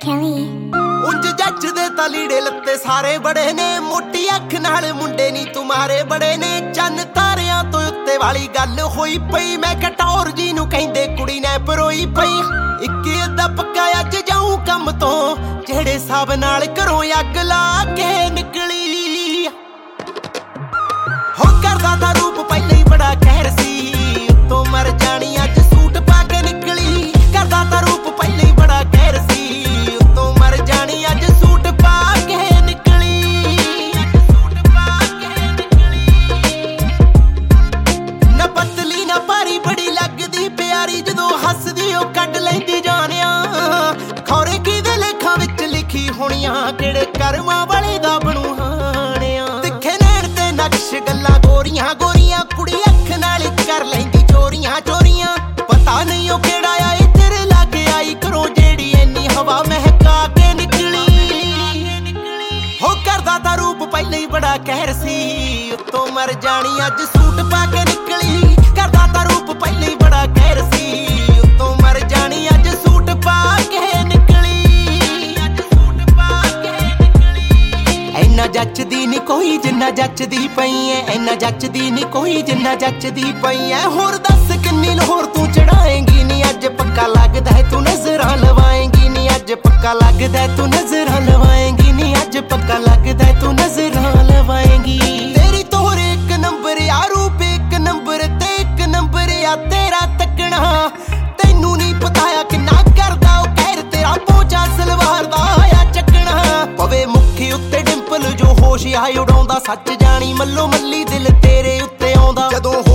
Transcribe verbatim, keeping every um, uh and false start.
ਉਂਝ ਜੱਜ ਦੇ ਤਾਂ ਲੀੜੇ ਲੱਤੇ ਸਾਰੇ ਬੜੇ ਨੇ, ਮੋਟੀ ਅੱਖ ਨਾਲ ਮੁੰਡੇ ਨੀ ਤੁਮਾਰੇ ਬੜੇ ਨੇ। ਚੰਨ ਤਾਰਿਆਂ ਤੋਂ ਉੱਤੇ ਵਾਲੀ ਗੱਲ ਹੋਈ ਪਈ, ਮੈਂ ਕਟੌਰ ਜੀ ਨੂੰ ਕਹਿੰਦੇ ਕੁੜੀ ਨੇ ਪਰੋਈ ਪਈ। ਇੱਕ ਅੱਧਾ ਪੱਕਾ ਅੱਜ ਜਾਊਂ ਕੰਮ ਤੋਂ, ਜਿਹੜੇ ਹਿਸਾਬ ਨਾਲ ਘਰੋਂ ਅੱਗ ਲਾ ਕੇ ਨਿਕਲੀ। ਹੋ ਕਰਦਾ ਤਾਂ ਰੂਪ ਪਹਿਲਾਂ ਹੀ ਬੜਾ ਕਹਿਰ ਸੀ, ਉੱਤੋਂ ਮਰ ਜਾਣੀ ਅੱਜ ਸੂਟ ਪਾ ਕੇ ਨਿਕਲੀ। ਕਰਦਾ ਤਾਂ ਰੂਪ ਪਹਿਲਾਂ ਹੀ ਬੜਾ ਕਹਿਰ ਸੀ, ਉੱਤੋਂ ਮਰ ਜਾਣੀ ਅੱਜ ਸੂਟ ਪਾ ਕੇ ਨਿਕਲੀ। ਸੂਟ ਪਾ ਕੇ ਨਿਕਲੀ। ਨਾ ਪਤਲੀ ਨਾ ਭਾਰੀ ਬੜੀ ਲੱਗਦੀ ਪਿਆਰੀ, ਜਦੋਂ ਹੱਸਦੀ ਉਹ ਕੱਢ ਲੈਂਦੀ ਜਾਣਿਆ। ਖੌਰੇ ਕਿਹਦੇ ਲੇਖਾਂ ਵਿੱਚ ਲਿਖੀ ਹੋਣੀਆਂ, ਕਿਹੜੇ ਕਰਮਾਂ ਵਾਲੇ ਦਾ ਬਣੂ ਹਾਣਿਆ। ਤਿੱਖੇ ਨੈਣ ਤੇ ਨਕਸ਼ ਗੱਲਾਂ ਗੋਰੀਆਂ ਗੋਰੀਆਂ, ਕੁੜੀ ਅੱਖ ਨਾਲ ਕਰ ਲੈਂਦੀ ਚੋਰੀਆਂ ਚੋਰੀਆਂ। ਪਤਾ ਨਹੀਂ ਉਹ ਕਿਹੜਾ ਆਈ ਤੇਰੇ ਲਾਗੇ ਆਈ ਘਰੋਂ, ਜਿਹੜੀ ਇੰਨੀ ਹਵਾ ਮਹਿਕਾ ਕੇ ਨਿਕਲੀ। ਹੋ ਕਰਦਾ ਤਾਂ ਰੂਪ ਪਹਿਲਾਂ ਹੀ ਬੜਾ ਕਹਿਰ ਸੀ, ਉੱਤੋਂ ਮਰ ਜਾਣੀ ਅੱਜ ਸੂਟ ਪਾ ਕੇ ਨਿਕਲੀ। ਕਰਦਾ ਤਾਂ ਰੂਪ ਪਹਿਲਾਂ ਹੀ ਬੜਾ ਕਹਿਰ ਸੀ, ਉੱਤੋਂ ਮਰ ਜਾਣੀ ਅੱਜ ਸੂਟ ਪਾ ਕੇ ਨਿਕਲੀ। ਅੱਜ ਸੂਟ ਪਾ ਕੇ ਨਿਕਲੀ। ਇੰਨਾ ਜੱਚਦੀ ਨੀ ਕੋਈ ਜਿੰਨਾ ਜੱਚਦੀ ਪਈ ਐ, ਇੰਨਾ ਜੱਚਦੀ ਨੀ ਕੋਈ ਜਿੰਨਾ ਜੱਚਦੀ ਪਈ ਐ। ਹੋਰ ਦੱਸ ਕਿੰਨੀ ਲਾਹੌਰ ਤੂੰ ਚੜਾਏਂਗੀ ਨੀ, ਅੱਜ ਪੱਕਾ ਲੱਗਦਾ ਤੂੰ ਨਜ਼ਰਾਂ ਲਵਾਏਂਗੀ ਨੀ। ਅੱਜ ਪੱਕਾ ਲੱਗਦਾ ਤੂੰ ਨਜ਼ਰਾਂ ਲਵਾਏਂਗੀ ਨੀ, ਅੱਜ ਪੱਕਾ ਲੱਗਦਾ ਤੂੰ ਨਜ਼ਰਾਂ ਲਵਾਏਂਗੀ। ਤੇਰੀ ਤੋਰ ਇੱਕ ਨੰਬਰ ਆ, ਰੂਪ ਇੱਕ ਨੰਬਰ ਤੇ ਇੱਕ ਨੰਬਰ ਆ ਤੇਰਾ ਤੱਕਣਾ। ਤੈਨੂੰ ਨੀ ਪਤਾ ਆ ਕਿੰਨਾ ਕਰਦਾ ਉਹ ਕਹਿਰ, ਤੇਰਾ ਪੋਚਾ ਸਲਵਾਰ ਦਾ ਆ ਚੱਕਣਾ। ਪਵੇ ਮੁੱਖੀ ਉੱਤੇ ਡਿੰਪਲ ਜੋ ਹੋਸ਼ ਆ ਉਡਾਉਂਦਾ, ਸੱਚ ਜਾਣੀ ਮੱਲੋ ਮੱਲੀ ਦਿਲ ਤੇਰੇ ਉੱਤੇ ਆਉਂਦਾ। ਜਦੋਂ